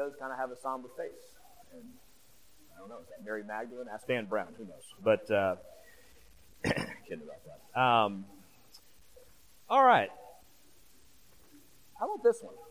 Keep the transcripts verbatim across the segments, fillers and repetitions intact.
does kind of have a somber face. And I don't know, is that Mary Magdalene? Ask Dan Brown, who knows? But, uh, kidding about that. Um, all right. How about this one?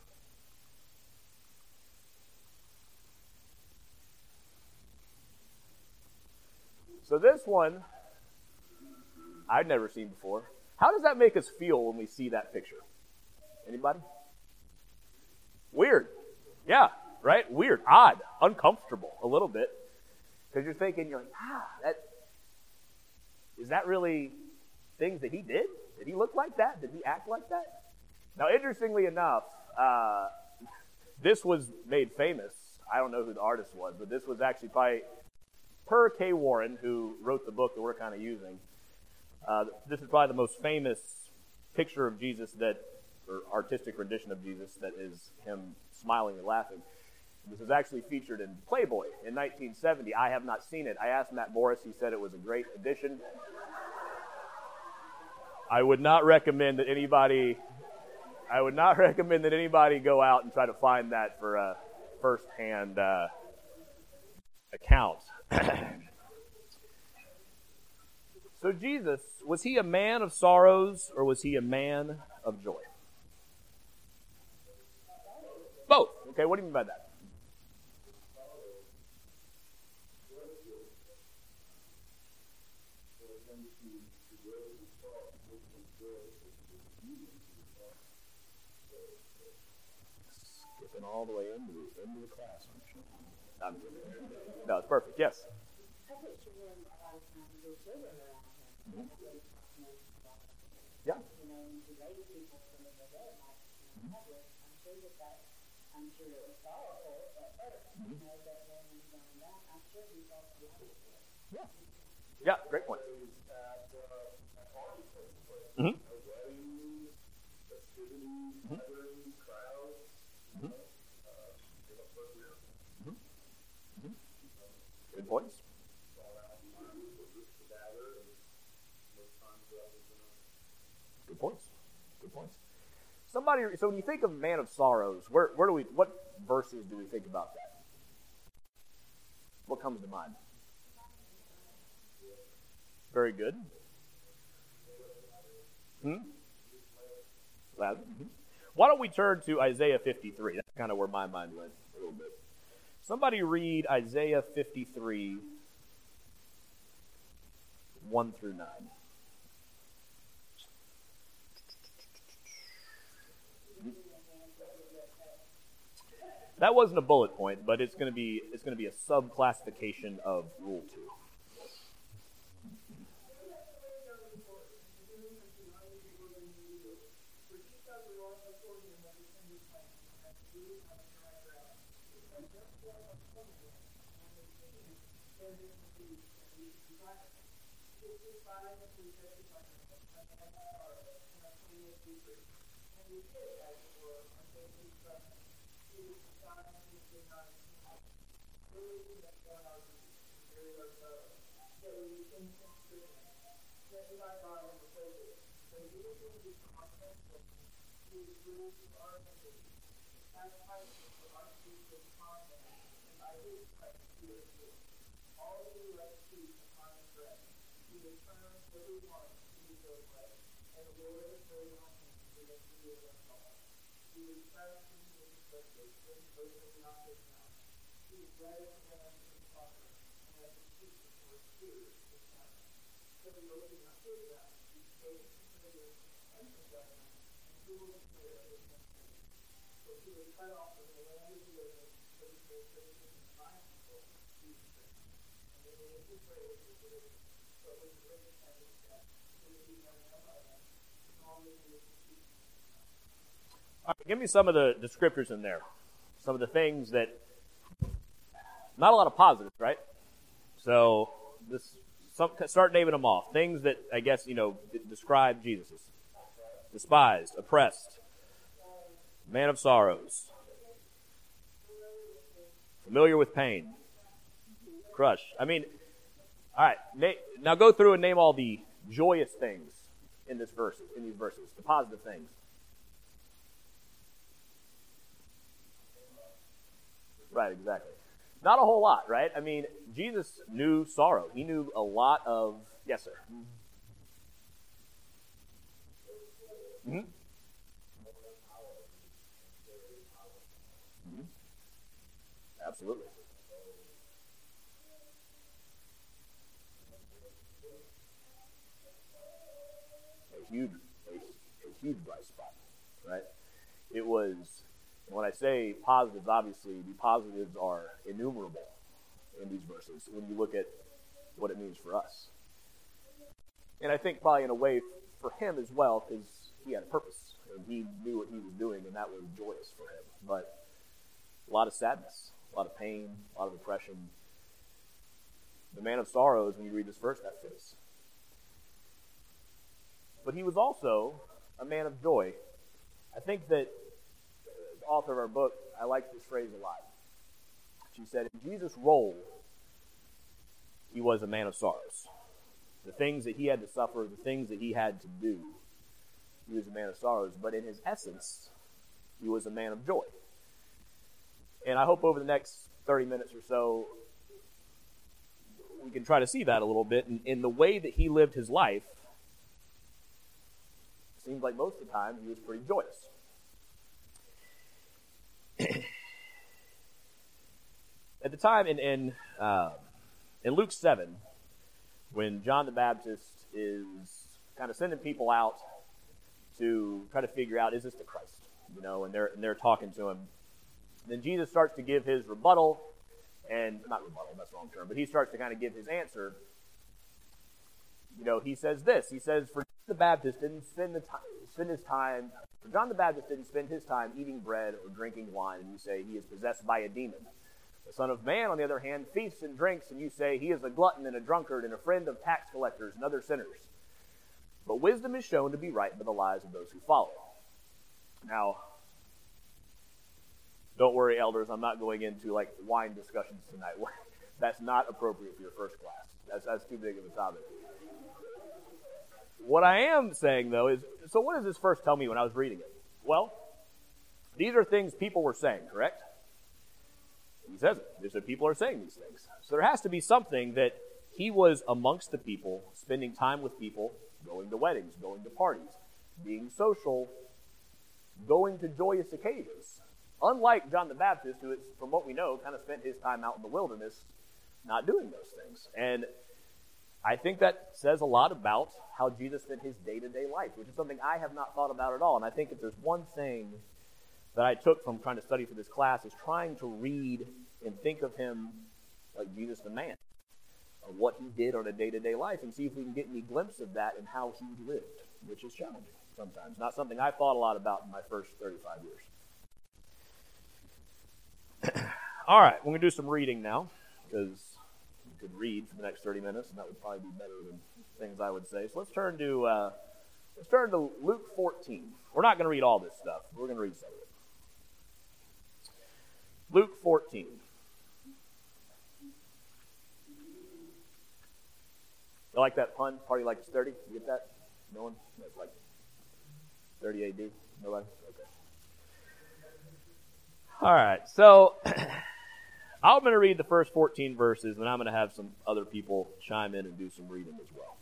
So this one, I'd never seen before. How does that make us feel when we see that picture? Anybody? Weird. Yeah, right? Weird, odd, uncomfortable a little bit. Because you're thinking, you're like, ah, that, is that really things that he did? Did he look like that? Did he act like that? Now, interestingly enough, uh, this was made famous. I don't know who the artist was, but this was actually by Per K. Warren, who wrote the book that we're kind of using. Uh, this is probably the most famous picture of Jesus that, or artistic rendition of Jesus that is him smiling and laughing. This was actually featured in Playboy in nineteen seventy. I have not seen it. I asked Matt Morris. He said it was a great addition. I would not recommend that anybody, I would not recommend that anybody go out and try to find that for a first-hand uh, account. So Jesus, was he a man of sorrows or was he a man of joy? Both. Okay, what do you mean by that? Skipping all the way into the, into the class. I'm kidding. No, it's perfect. Yes. Mm-hmm. Yeah. Yeah. Yeah, great point. Mm-hmm. Mm-hmm. Mm-hmm. Mm-hmm. Good points. Good points. Good points. Somebody. So when you think of man of sorrows, where where do we? What verses do we think about that? What comes to mind? Very good. Hmm. Mm-hmm. Why don't we turn to Isaiah fifty-three? That's kind of where my mind went a little bit. Somebody read Isaiah fifty-three, one through nine. That wasn't a bullet point, but it's going to be it's going to be a sub-classification of Rule two. All right, give me some of the descriptors in there. Some of the things that, not a lot of positives, right? So, this, some, start naming them off. Things that, I guess, you know, describe Jesus. Despised, oppressed, man of sorrows, familiar with pain, crushed. I mean, all right, na- now go through and name all the joyous things in this verse, in these verses, the positive things. Right, exactly. Not a whole lot, right? I mean, Jesus knew sorrow. He knew a lot of... Yes, sir. Mm-hmm. Mm-hmm. Absolutely. A huge, a, a huge bright spot, right? It was, when I say positives, obviously, the positives are innumerable in these verses when you look at what it means for us. And I think probably in a way for him as well, because he had a purpose, and he knew what he was doing, and that was joyous for him. But a lot of sadness, a lot of pain, a lot of depression. The man of sorrows, when you read this verse, that fits. But he was also a man of joy. I think that the author of our book, I like this phrase a lot. She said, in Jesus' role, he was a man of sorrows. The things that he had to suffer, the things that he had to do, he was a man of sorrows. But in his essence, he was a man of joy. And I hope over the next thirty minutes or so, we can try to see that a little bit. In, in the way that he lived his life, it seems like most of the time he was pretty joyous. At the time in in, uh, in Luke seven, when John the Baptist is kind of sending people out to try to figure out, is this the Christ? You know, and they're and they're talking to him. Then Jesus starts to give his rebuttal, and not rebuttal, that's the wrong term, but he starts to kind of give his answer. You know, he says this. He says, for John the Baptist didn't spend the time, spend his time. For John the Baptist didn't spend his time eating bread or drinking wine, and you say he is possessed by a demon. The Son of Man, on the other hand, feasts and drinks, and you say he is a glutton and a drunkard and a friend of tax collectors and other sinners. But wisdom is shown to be right by the lives of those who follow. Now, don't worry, elders, I'm not going into like wine discussions tonight. That's not appropriate for your first class. That's, that's too big of a topic. What I am saying, though, is, so what does this verse tell me when I was reading it? Well, these are things people were saying, correct? He says it. He said people are saying these things. So there has to be something that he was amongst the people, spending time with people, going to weddings, going to parties, being social, going to joyous occasions. Unlike John the Baptist, who, is, from what we know, kind of spent his time out in the wilderness not doing those things. And I think that says a lot about how Jesus spent his day-to-day life, which is something I have not thought about at all. And I think if there's one thing that I took from trying to study for this class is trying to read and think of him like Jesus the man, of what he did on a day-to-day life, and see if we can get any glimpse of that and how he lived, which is challenging sometimes. Not something I thought a lot about in my first thirty-five years. All right, we're going to do some reading now, because we could read for the next thirty minutes, and that would probably be better than things I would say. So let's turn to uh, let's turn to Luke fourteen. We're not going to read all this stuff. We're going to read some of it. Luke fourteen. You like that pun? Party like it's thirty? You get that? No one? That's like thirty A D? Nobody? Okay. All right, so I'm going to read the first fourteen verses, and I'm going to have some other people chime in and do some reading as well.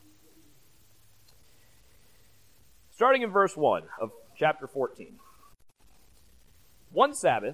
Starting in verse one of chapter fourteen. One Sabbath,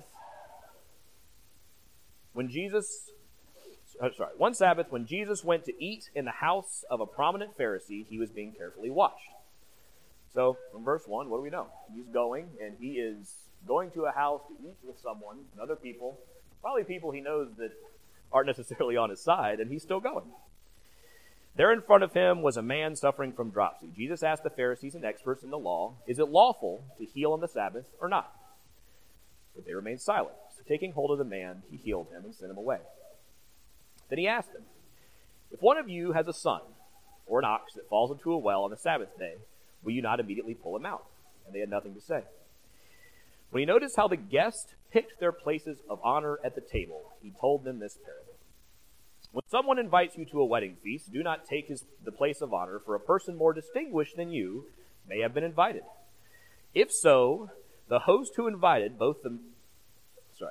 when Jesus, oh, sorry, one Sabbath when Jesus went to eat in the house of a prominent Pharisee, he was being carefully watched. So, from verse one, what do we know? He's going, and he is going to a house to eat with someone, and other people, probably people he knows that aren't necessarily on his side, and he's still going. There in front of him was a man suffering from dropsy. Jesus asked the Pharisees and experts in the law, is it lawful to heal on the Sabbath or not? But they remained silent. So taking hold of the man, he healed him and sent him away. Then he asked them, if one of you has a son or an ox that falls into a well on the Sabbath day, will you not immediately pull him out? And they had nothing to say. When he noticed how the guests picked their places of honor at the table, he told them this parable. When someone invites you to a wedding feast, do not take his, the place of honor, for a person more distinguished than you may have been invited. If so, the host who invited both the sorry,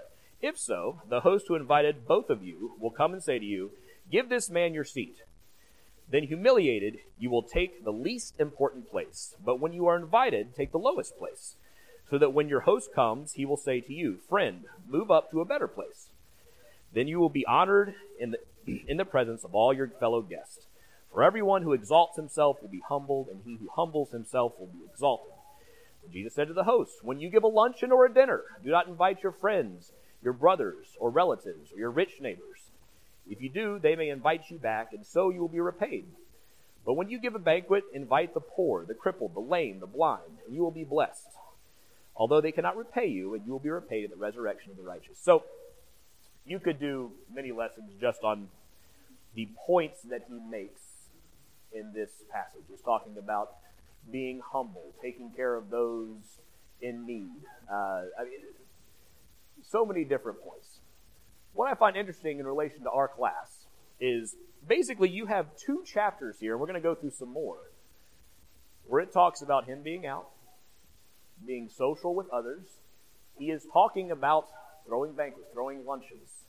If so, the host who invited both of you will come and say to you, 'Give this man your seat.' Then humiliated, you will take the least important place. But when you are invited, take the lowest place, so that when your host comes, he will say to you, 'Friend, move up to a better place.' Then you will be honored in the, in the presence of all your fellow guests. For everyone who exalts himself will be humbled, and he who humbles himself will be exalted." And Jesus said to the host, "When you give a luncheon or a dinner, do not invite your friends, your brothers or relatives, or your rich neighbors. If you do, they may invite you back, and so you will be repaid. But when you give a banquet, invite the poor, the crippled, the lame, the blind, and you will be blessed. Although they cannot repay you, and you will be repaid at the resurrection of the righteous." So, you could do many lessons just on the points that he makes in this passage. He's talking about being humble, taking care of those in need. Uh, I mean, so many different points. What I find interesting in relation to our class is basically you have two chapters here, and we're going to go through some more, where it talks about him being out, being social with others. He is talking about throwing banquets, throwing lunches,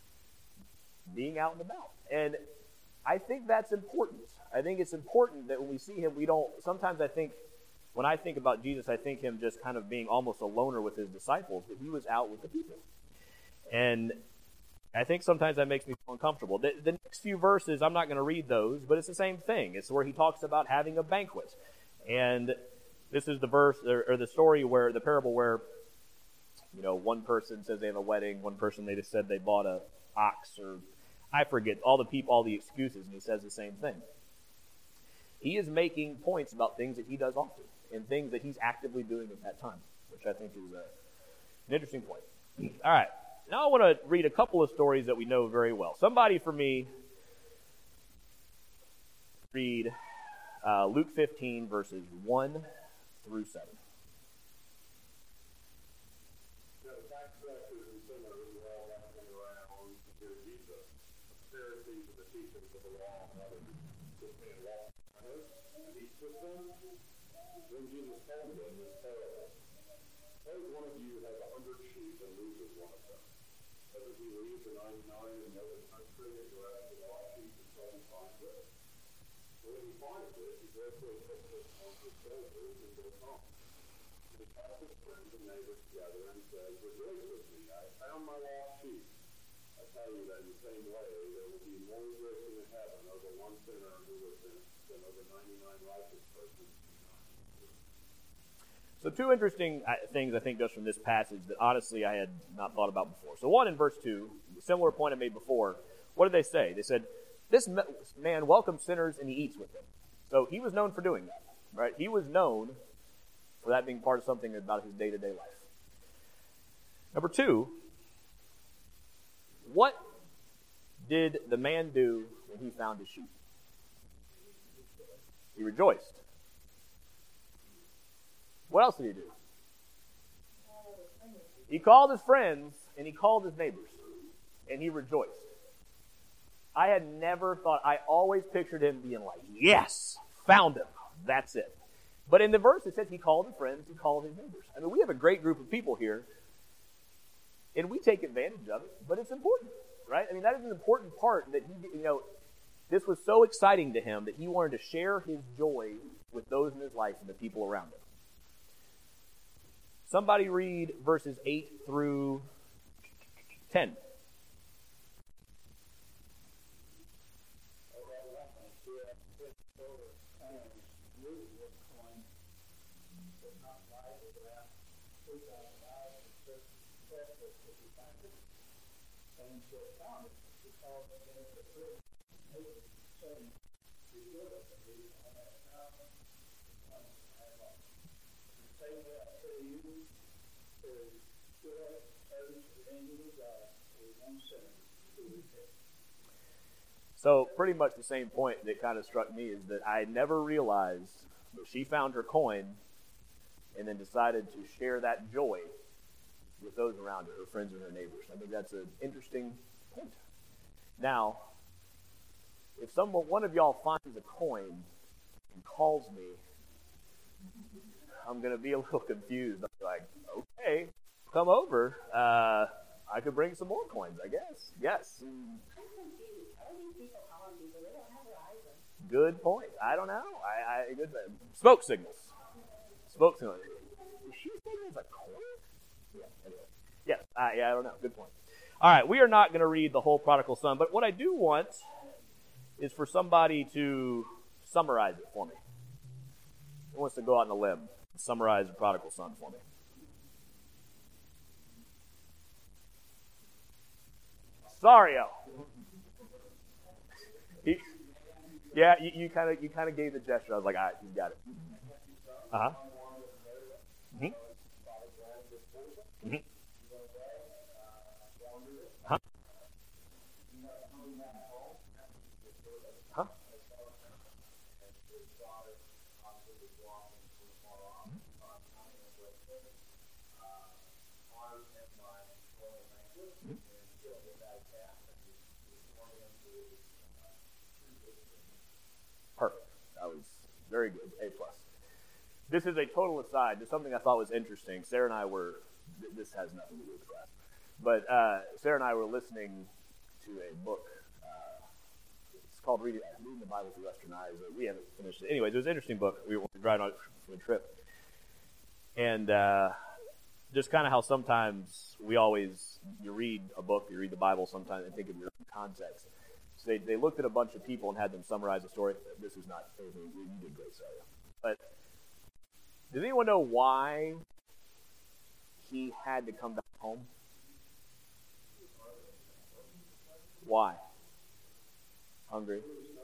being out and about. And I think that's important. I think it's important that when we see him, we don't, sometimes I think, when I think about Jesus, I think him just kind of being almost a loner with his disciples, but he was out with the people. And I think sometimes that makes me feel uncomfortable. The, the next few verses, I'm not going to read those, but it's the same thing. It's where he talks about having a banquet. And this is the verse, or, or the story where, the parable where, you know, one person says they have a wedding, one person they just said they bought a ox, or I forget, all the people, all the excuses, and he says the same thing. He is making points about things that he does often, and things that he's actively doing at that time, which I think is a, an interesting point. All right. Now I want to read a couple of stories that we know very well. Somebody for me read uh, Luke fifteen, verses one through seven. Then Jesus told them this parable. Suppose one of you has a hundred sheep and loses one of them. Doesn't he leave the ninety-nine in the open country and go after the lost sheep until he finds it? When he finds it, he therefore takes it on his shoulders and goes home. And he calls his friends and neighbors together and says, "Rejoice with me, I found my lost sheep." I tell you that in the same way, there will be more rejoicing in heaven over one sinner who repents than over ninety-nine righteous persons. So two interesting things, I think, just from this passage that honestly I had not thought about before. So one, in verse two, similar point I made before, what did they say? They said, "This man welcomes sinners and he eats with them." So he was known for doing that, right? He was known for that being part of something about his day-to-day life. Number two, what did the man do when he found his sheep? He rejoiced. What else did he do? He called his friends and he called his neighbors, and he rejoiced. I had never thought, I always pictured him being like, "Yes, found him. That's it." But in the verse it says he called his friends, he called his neighbors. I mean, we have a great group of people here, and we take advantage of it, but it's important, right? I mean, that is an important part that he, you know, this was so exciting to him that he wanted to share his joy with those in his life and the people around him. Somebody read verses eight through ten. So pretty much the same point that kind of struck me is that I never realized that she found her coin and then decided to share that joy with those around her, her friends and her neighbors. I think that's an interesting point. Now, if someone, one of y'all finds a coin and calls me, I'm going to be a little confused. I'll be like, "Okay, come over. Uh, I could bring some more coins, I guess. Yes. I'm confused. How are these people calling people? They don't have their eyes on. Good point. I don't know. I, I good. Smoke signals. Smoke signals. Is she saying there's a coin? Yeah. Anyway. Yes. Uh, yeah. I don't know. Good point. All right. We are not going to read the whole prodigal son, but what I do want is for somebody to summarize it for me. Who wants to go out on a limb and summarize the prodigal son for me? Sario. He, yeah, you kind of you kind of gave the gesture. I was like, all right, you got it. Uh huh. Mm-hmm. Mm-hmm. Huh? Huh? Perfect. That was very good. A plus. This is a total aside. Just something I thought was interesting. Sarah and I were. This has nothing to do with the class, but uh, Sarah and I were listening to a book. Uh, it's called Reading, Reading the Bible Through Western Eyes. We haven't finished it. Anyways, it was an interesting book. We were driving on a trip, and uh, just kind of how sometimes we always you read a book, you read the Bible, sometimes and think of your own context. So they, they looked at a bunch of people and had them summarize the story. This is not anything. You did great, Sarah. But does anyone know why he had to come back home? Why? Hungry?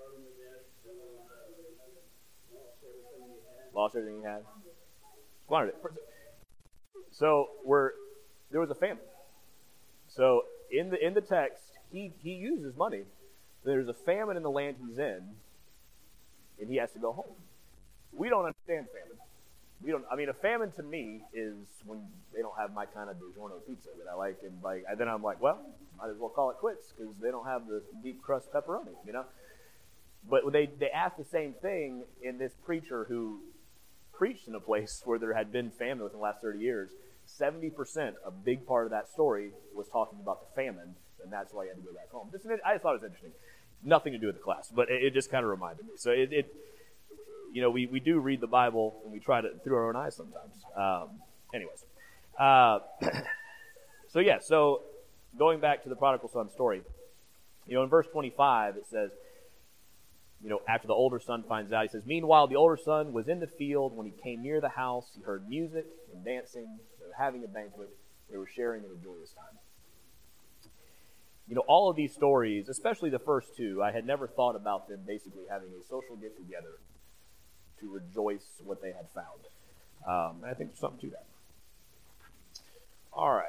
Lost everything he had? Squandered it. So we're there was a famine. So in the in the text, he, he uses money. There's a famine in the land he's in, and he has to go home. We don't understand famine. We don't. I mean, a famine to me is when they don't have my kind of DiGiorno pizza that I like, and like, and then I'm like, well, might as well call it quits because they don't have the deep crust pepperoni, you know. But they they asked the same thing in this preacher who preached in a place where there had been famine within the last thirty years. seventy percent, a big part of that story, was talking about the famine, and that's why he had to go back home. Just, I just thought it was interesting. Nothing to do with the class, but it, it just kind of reminded me. So it, it, you know, we, we do read the Bible, and we try to through our own eyes sometimes. Um, anyways. Uh, so, yeah, so going back to the prodigal son story, you know, in verse twenty-five, it says, you know, after the older son finds out, he says, meanwhile, the older son was in the field. When he came near the house, he heard music and dancing. They were having a banquet. They were sharing in a joyous time. You know, all of these stories, especially the first two, I had never thought about them basically having a social get together to rejoice what they had found. Um, and I think there's something to that. All right.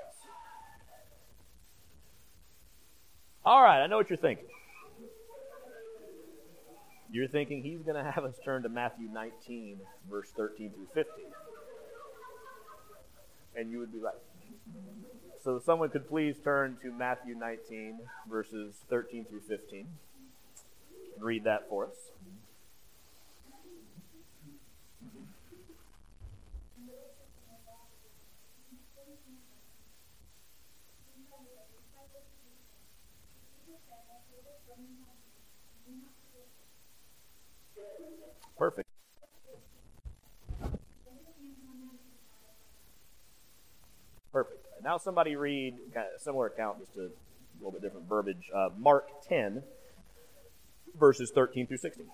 All right, I know what you're thinking. You're thinking he's going to have us turn to Matthew nineteen, verse thirteen through fifteen. And you would be right. So if someone could please turn to Matthew nineteen, verses thirteen through fifteen, and read that for us. Perfect. Perfect. Now somebody read kind of a similar account, just a little bit different verbiage. Uh, Mark ten, verses thirteen through sixteen.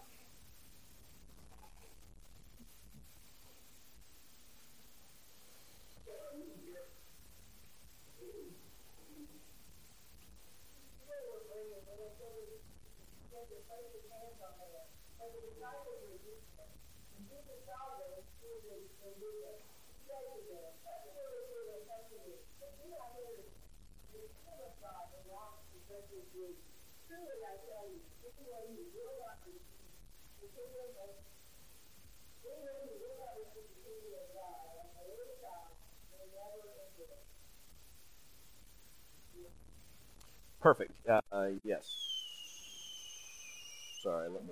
Perfect. Uh, uh, yes. Sorry, let me...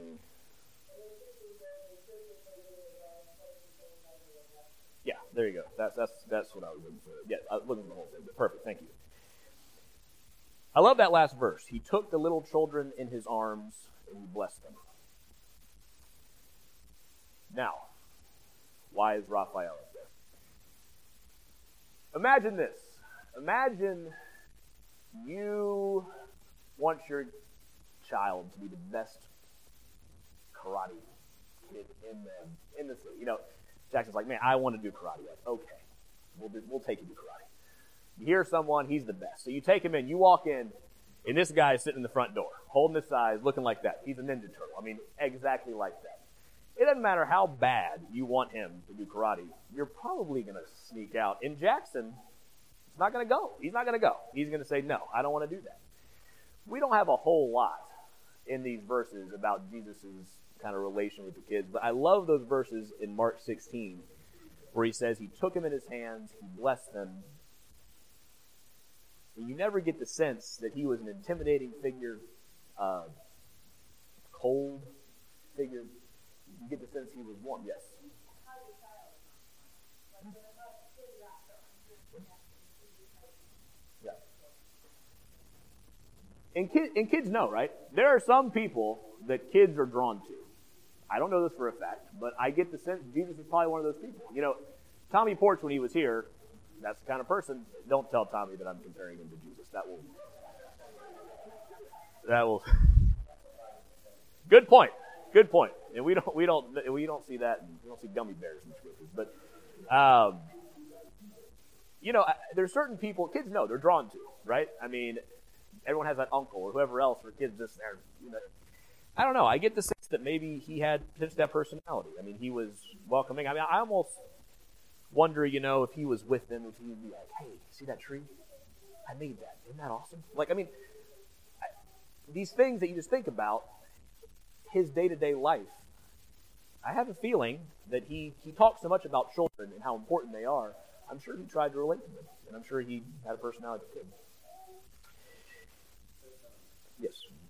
Yeah, there you go. That's that's that's what I was looking for. Yeah, I was looking for the whole thing. But perfect. Thank you. I love that last verse. He took the little children in his arms and he blessed them. Now, why is Raphael up there? Imagine this. Imagine you want your child to be the best karate kid in the in the city. You know, Jackson's like, man, I want to do karate. Like, okay, we'll do, we'll take you to karate. You hear someone, he's the best. So you take him in, you walk in, and this guy is sitting in the front door, holding his size, looking like that. He's a Ninja Turtle. I mean, exactly like that. It doesn't matter how bad you want him to do karate, you're probably going to sneak out. In Jackson, it's not going to go. He's not going to go. He's going to say, no, I don't want to do that. We don't have a whole lot in these verses about Jesus' kind of relation with the kids, but I love those verses in Mark sixteen where he says he took him in his hands, he blessed them. And you never get the sense that he was an intimidating figure, uh, cold figure. You get the sense he was warm. Yes. Yeah. And, kid, and kids know, right? There are some people that kids are drawn to. I don't know this for a fact, but I get the sense Jesus is probably one of those people. You know, Tommy Porch, when he was here, that's the kind of person. Don't tell Tommy that I'm comparing him to Jesus. That will. That will. Good point. Good point. And we don't. We don't. We don't see that. We don't see gummy bears in scriptures. But, um, you know, there's certain people. Kids know they're drawn to. Right. I mean, everyone has that uncle or whoever else where kids just there. You know, I don't know. I get the sense that maybe he had just that personality. I mean, he was welcoming. I mean, I almost wonder, you know, if he was with them, if he would be like, hey, see that tree? I made that. Isn't that awesome? Like, I mean, I, these things that you just think about, his day-to-day life, I have a feeling that he, he talks so much about children and how important they are. I'm sure he tried to relate to them, and I'm sure he had a personality too. Yes.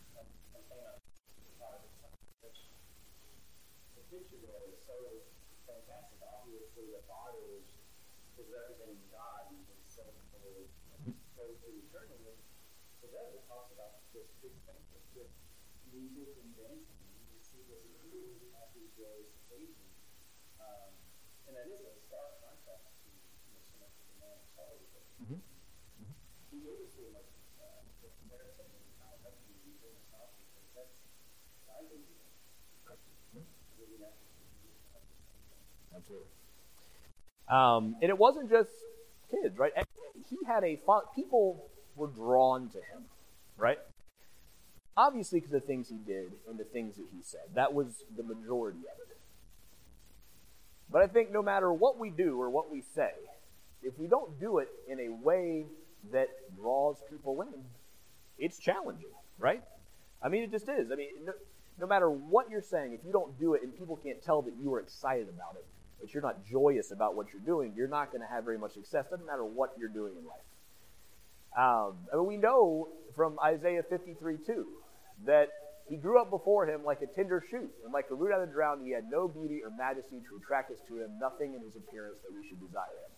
Music and dancing, you see this really happy, joyous occasion, um, and that is a stark contrast to, you know, so much of the man of sorrow. Mm-hmm. He gave us so much uh, the comparison and how heavy we bring us out, because that's I believe really natural. Absolutely. Um, and it wasn't just kids, right? He had a people were drawn to him, right? Obviously because of the things he did and the things that he said. That was the majority of it. But I think no matter what we do or what we say, if we don't do it in a way that draws people in, it's challenging, right? I mean, it just is. I mean, no, no matter what you're saying, if you don't do it and people can't tell that you are excited about it, that you're not joyous about what you're doing, you're not going to have very much success. Doesn't matter what you're doing in life. Um, I mean, we know from Isaiah fifty-three two that he grew up before him like a tender shoot, and like a root out of the ground, he had no beauty or majesty to attract us to him, nothing in his appearance that we should desire him.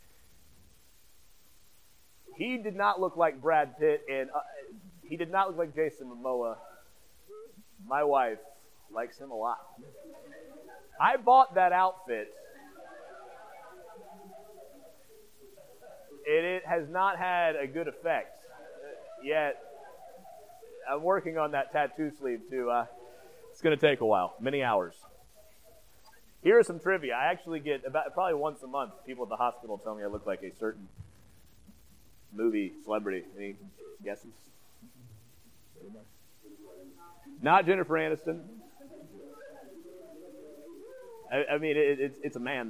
He did not look like Brad Pitt, and uh, he did not look like Jason Momoa. My wife likes him a lot. I bought that outfit, and it has not had a good effect yet. I'm working on that tattoo sleeve, too. Uh, it's going to take a while, many hours. Here are some trivia. I actually get, about probably once a month, people at the hospital tell me I look like a certain movie celebrity. Any guesses? Not Jennifer Aniston. I, I mean, it, it's, it's a man.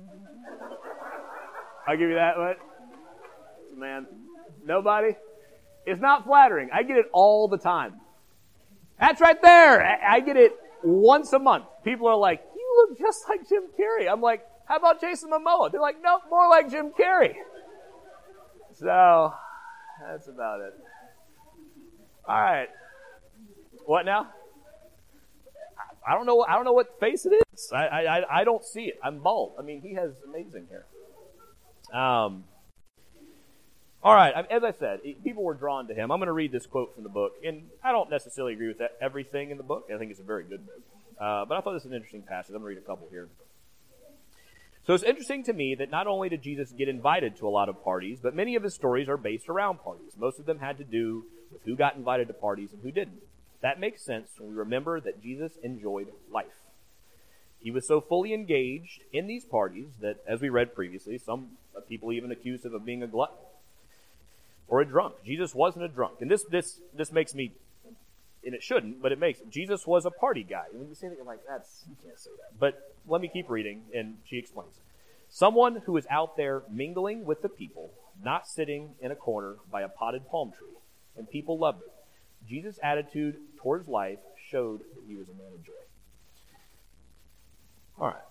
I'll give you that one. It's a man. Nobody? It's not flattering. I get it all the time. That's right there. I, I get it once a month. People are like, you look just like Jim Carrey. I'm like, how about Jason Momoa? They're like, nope, more like Jim Carrey. So, that's about it. All right. What now? I don't know. I don't know what face it is. I I I don't see it. I'm bald. I mean, he has amazing hair. Um. All right, I- as I said, it- people were drawn to him. I'm going to read this quote from the book, and I don't necessarily agree with that, everything in the book. I think it's a very good book. Uh, but I thought this was an interesting passage. I'm going to read a couple here. So it's interesting to me that not only did Jesus get invited to a lot of parties, but many of his stories are based around parties. Most of them had to do with who got invited to parties and who didn't. That makes sense when we remember that Jesus enjoyed life. He was so fully engaged in these parties that, as we read previously, some people even accused him of being a glutton or a drunk. Jesus wasn't a drunk. And this this this makes me, and it shouldn't, but it makes, Jesus was a party guy. And when you say that, you're like, that's, you can't say that. But let me keep reading, and she explains. Someone who is out there mingling with the people, not sitting in a corner by a potted palm tree. And people loved it. Jesus' attitude towards life showed that he was a man of joy. All right.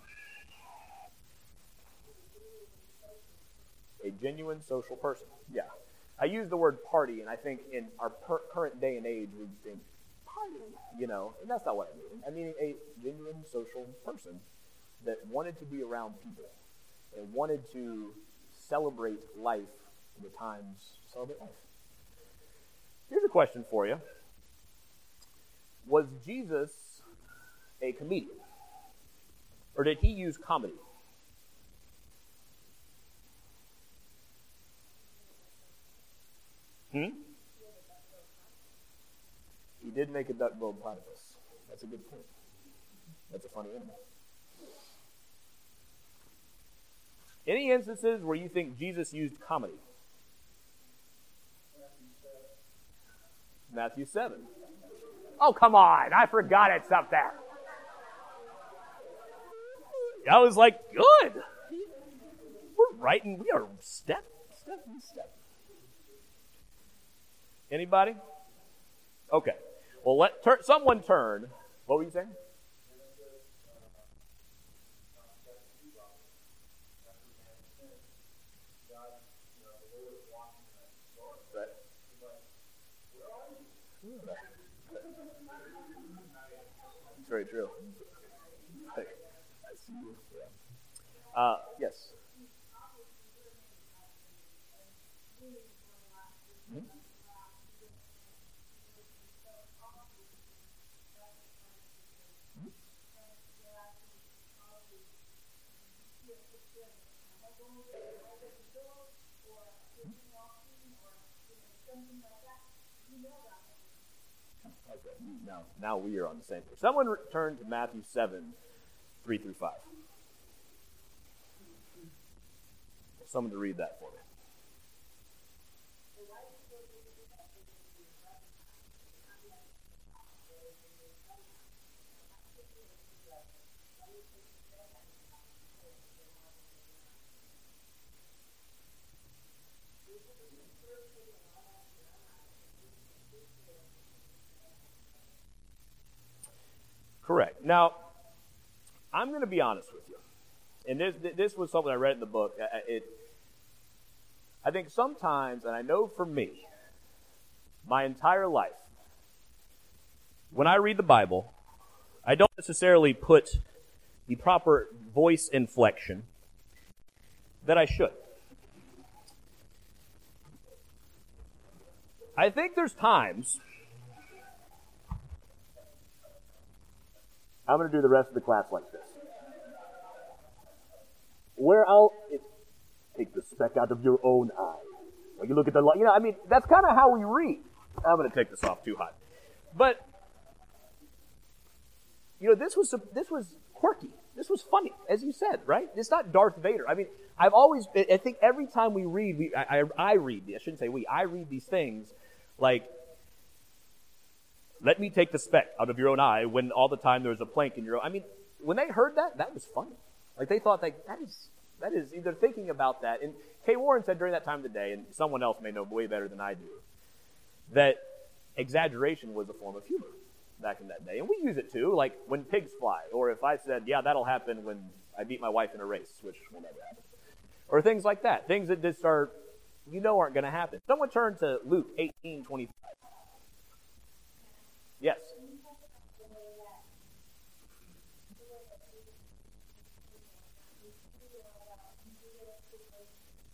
A genuine social person. Yeah. I use the word party, and I think in our per- current day and age, we think, party, you know, and that's not what I mean. I mean a genuine social person that wanted to be around people and wanted to celebrate life in the times, celebrate life. Here's a question for you. Was Jesus a comedian? Or did he use comedy? Hmm? He did make a duck-billed platypus. That's a good point. That's a funny animal. Any instances where you think Jesus used comedy? Matthew seven. Oh, come on. I forgot it's up there. I was like, good. We're writing. We are step, step, step. Anybody? Okay. Well, let tur- someone turn. What were you saying? It's very true. Hey, I see you. Yeah. Uh, yes. Hmm? Okay. Now, now we are on the same page. Someone return to Matthew seven, three through five. Someone to read that for me. Correct. Now, I'm going to be honest with you. And this this was something I read in the book. It, I think sometimes, and I know for me, my entire life, when I read the Bible, I don't necessarily put the proper voice inflection that I should. I think there's times, I'm going to do the rest of the class like this, where I'll it, take the speck out of your own eye. When you look at the light, you know, I mean, that's kind of how we read. I'm going to take this off too hot. But, you know, this was this was quirky. This was funny, as you said, right? It's not Darth Vader. I mean, I've always, I think every time we read, we I, I, I read, I shouldn't say we, I read these things like, let me take the speck out of your own eye when all the time there was a plank in your own. I mean, when they heard that, that was funny. Like, they thought, like, that is, that is, either thinking about that. And Kay Warren said during that time of the day, and someone else may know way better than I do, that exaggeration was a form of humor back in that day. And we use it too, like when pigs fly. Or if I said, yeah, that'll happen when I beat my wife in a race, which will never happen. Or things like that. Things that just are, you know, aren't going to happen. Someone turn to Luke eighteen twenty-five. Yes.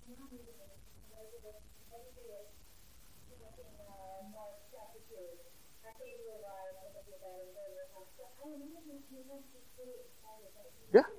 Yeah.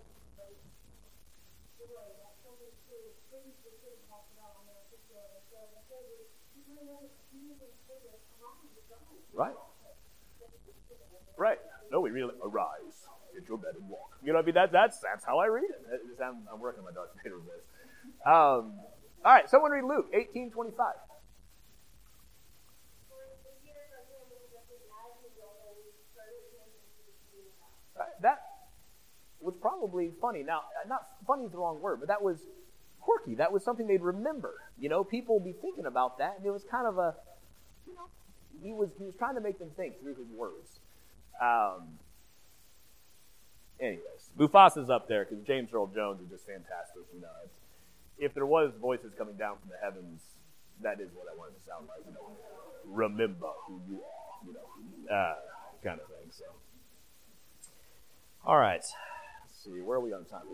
Right. Right. No, we really arise. Get your bed and walk. You know, I mean, that, that's that's how I read it. It's, I'm, I'm working on my Darth Vader voice. Um, all right, someone read Luke eighteen twenty-five. Uh, that was probably funny. Now, not funny is the wrong word, but that was quirky. That was something they'd remember. You know, people would be thinking about that, and it was kind of a, you know, he was he was trying to make them think through his words. Um, anyways, Mufasa's up there because James Earl Jones is just fantastic. You know, it's, if there was voices coming down from the heavens, that is what I wanted to sound like. You know, remember who you are. You know, uh, kind of thing. So, all right. Let's see. Where are we on time?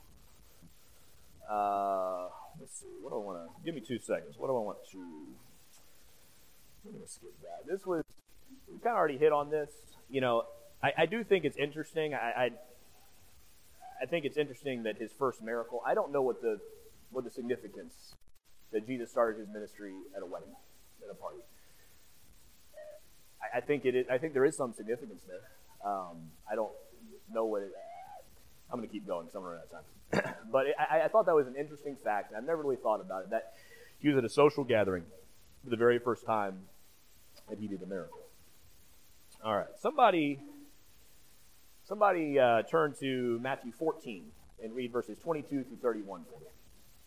Uh, let's see. What do I want to? Give me two seconds. What do I want to? I'm gonna skip that. This was. We kind of already hit on this. You know, I, I do think it's interesting. I, I I think it's interesting that his first miracle. I don't know what the what the significance that Jesus started his ministry at a wedding, at a party. I, I think it is. I think there is some significance there. Um, I don't know what it. I'm going to keep going because I'm running out of time. But it, I, I thought that was an interesting fact. I've never really thought about it. That he was at a social gathering for the very first time that he did a miracle. All right, somebody, somebody uh, turn to Matthew fourteen and read verses twenty-two through thirty-one for me.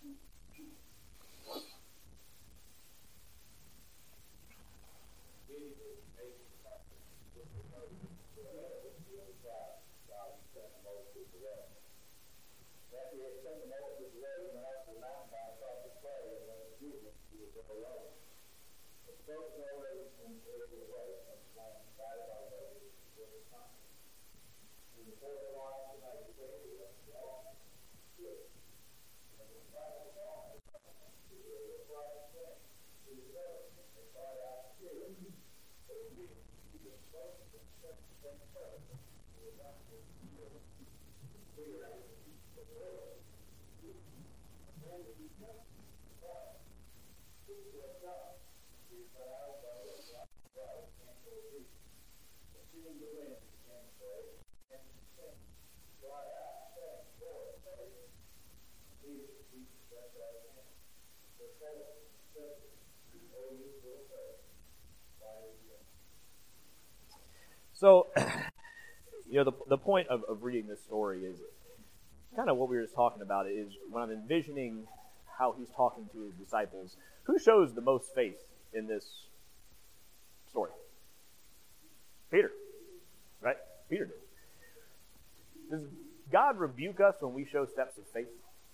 So, you know, the the point of, of reading this story is kind of what we were just talking about. Is when I'm envisioning how he's talking to his disciples, who shows the most faith in this story? Peter, right? Peter did. Does God rebuke us when we show steps of faith?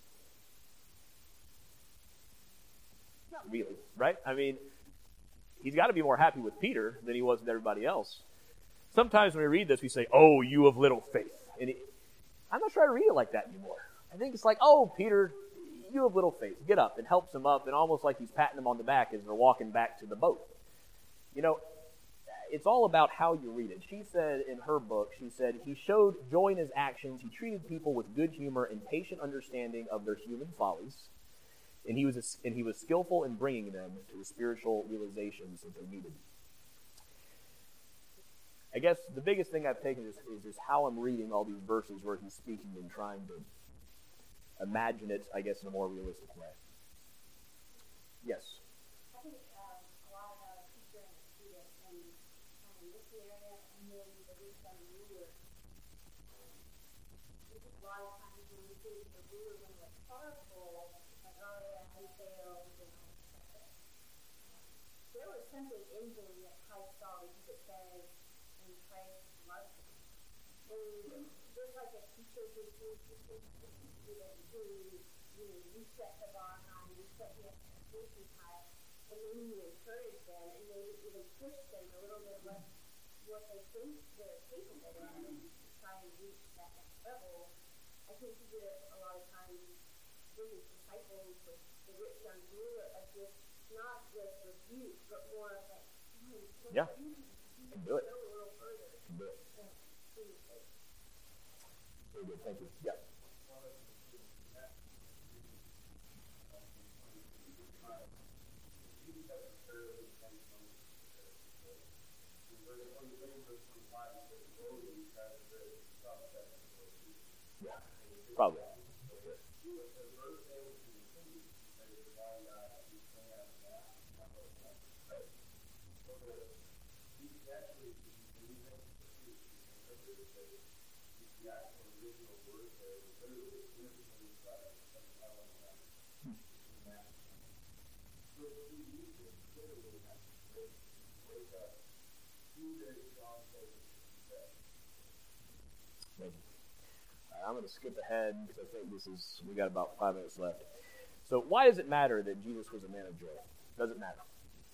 Not really, right? I mean, he's got to be more happy with Peter than he was with everybody else. Sometimes when we read this, we say, "Oh, you of little faith." And it, I'm not sure I read it like that anymore. I think it's like, "Oh, Peter, you of little faith. Get up," and helps him up, and almost like he's patting him on the back as they're walking back to the boat. You know, it's all about how you read it. She said in her book, she said, he showed joy in his actions. He treated people with good humor and patient understanding of their human follies. And he was a, and he was skillful in bringing them to the spiritual realizations that they needed. I guess the biggest thing I've taken is, is just how I'm reading all these verses where he's speaking and trying to imagine it, I guess, in a more realistic way. Yes? I think um, a lot of uh, teacher and student in, in this area, and then the wisdom ruler. Um, this is a lot of times when we see the ruler when it's powerful, like, like oh yeah, he failed, and all that stuff. Um, there was something in him that Christ saw because it says, and Christ loved him. And just like a teacher who who who who you know you set the bar high, you set the expectations high, and then you encourage them and maybe even push them a little bit less what they think they're capable of to try and reach that next level. I think he did it a lot of times with his disciples, with the rich young ruler, of just not just rebuke, but more of like, no, Yeah. you Can do it. go a little further. Can do it. Yeah, please, like, Very good. Thank you. Yeah. Yeah. Probably. Thank you. All right, I'm going to skip ahead because I think this is, we got about five minutes left. So why does it matter that Jesus was a man of joy? Does it matter?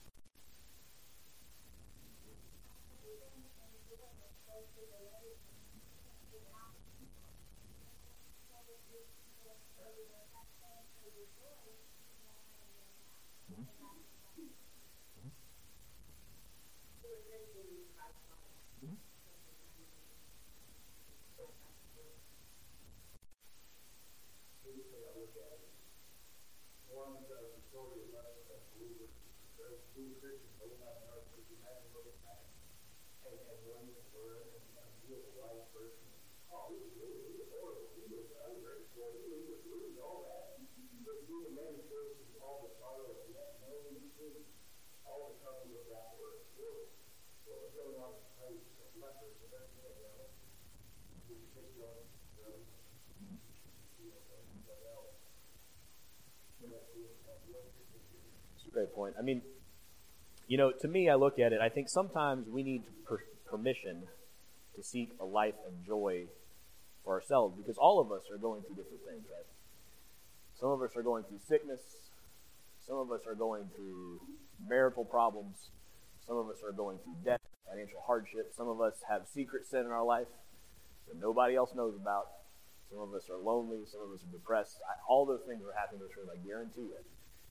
It's a great point. I mean, you know, to me, I look at it, I think sometimes we need per- permission to seek a life of joy for ourselves, because all of us are going through different things, right? Some of us are going through sickness. Some of us are going through marital problems. Some of us are going through debt, financial hardship. Some of us have secret sin in our life that nobody else knows about. Some of us are lonely. Some of us are depressed. I, all those things are happening to us, I guarantee you.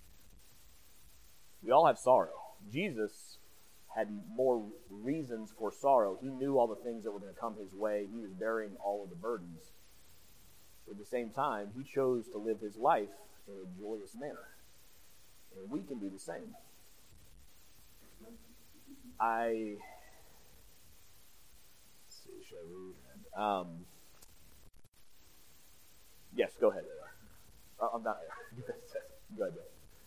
We all have sorrow. Jesus had more reasons for sorrow. He knew all the things that were going to come his way. He was bearing all of the burdens. But at the same time, he chose to live his life in a joyous manner. And we can do the same. I, let's see, shall I read? Um, yes, go ahead. Uh, I'm not, go ahead.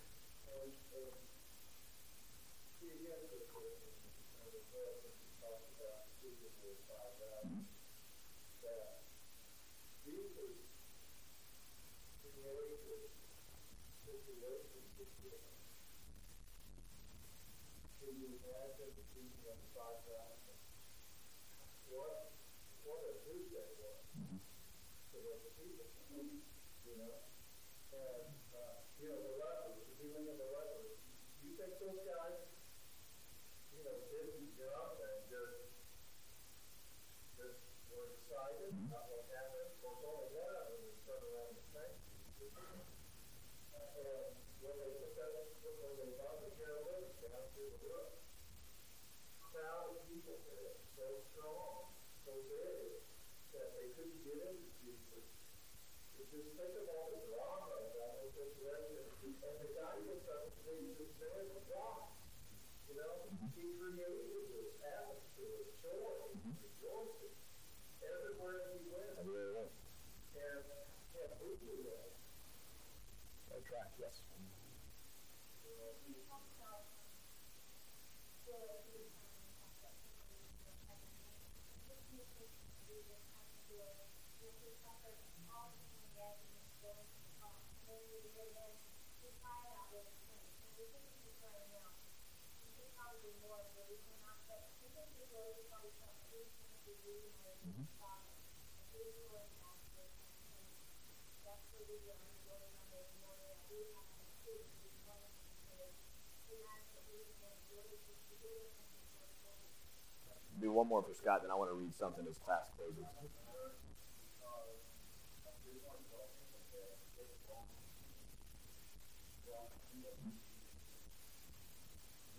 Do one more for Scott, then I want to read something as class closes.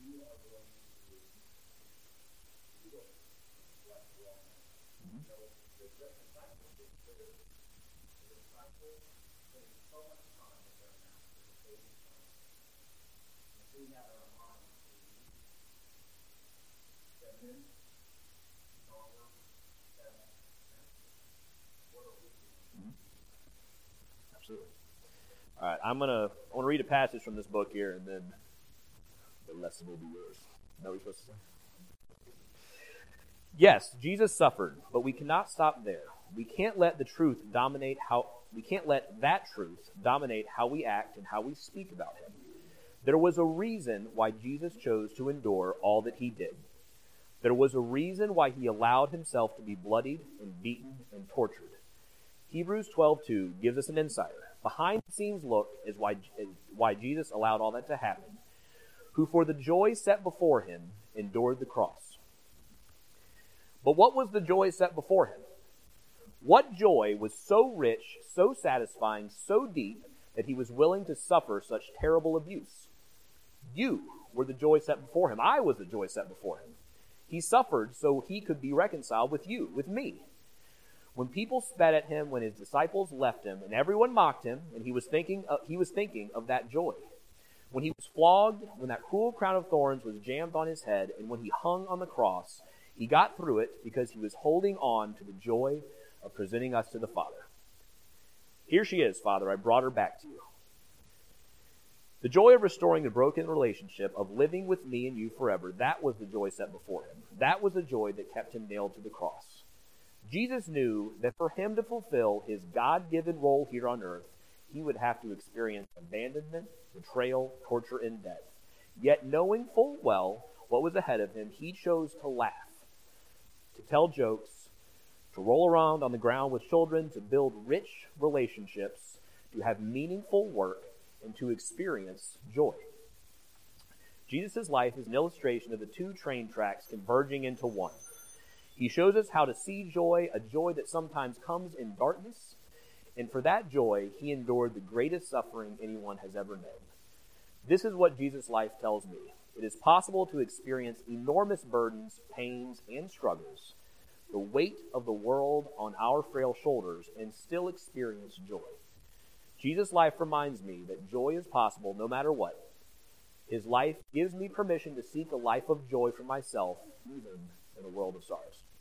you are going to be with like we all know. You know, the, the disciples get clear. The disciples spend so much time with their master, the baby son. And so we have in our minds the feminine, stronger, better master. What are we doing? Absolutely. All right, I'm gonna I want to read a passage from this book here, and then the lesson will be yours. Is that what you're supposed to say? Yes, Jesus suffered, but we cannot stop there. We can't let the truth dominate how we can't let that truth dominate how we act and how we speak about him. There was a reason why Jesus chose to endure all that he did. There was a reason why he allowed himself to be bloodied and beaten and tortured. Hebrews twelve two gives us an insider. Behind the scenes look is why, is why Jesus allowed all that to happen, who for the joy set before him endured the cross. But what was the joy set before him? What joy was so rich, so satisfying, so deep, that he was willing to suffer such terrible abuse? You were the joy set before him. I was the joy set before him. He suffered so he could be reconciled with you, with me. When people spat at him, when his disciples left him, and everyone mocked him, and he was thinking of, he was thinking of that joy. When he was flogged, when that cruel crown of thorns was jammed on his head, and when he hung on the cross, he got through it because he was holding on to the joy of presenting us to the Father. Here she is, Father. I brought her back to you. The joy of restoring the broken relationship, of living with me and you forever, that was the joy set before him. That was the joy that kept him nailed to the cross. Jesus knew that for him to fulfill his God-given role here on earth, he would have to experience abandonment, betrayal, torture, and death. Yet knowing full well what was ahead of him, he chose to laugh, to tell jokes, to roll around on the ground with children, to build rich relationships, to have meaningful work, and to experience joy. Jesus' life is an illustration of the two train tracks converging into one. He shows us how to see joy, a joy that sometimes comes in darkness, and for that joy, he endured the greatest suffering anyone has ever known. This is what Jesus' life tells me. It is possible to experience enormous burdens, pains, and struggles, the weight of the world on our frail shoulders, and still experience joy. Jesus' life reminds me that joy is possible no matter what. His life gives me permission to seek a life of joy for myself, even in a world of sorrows.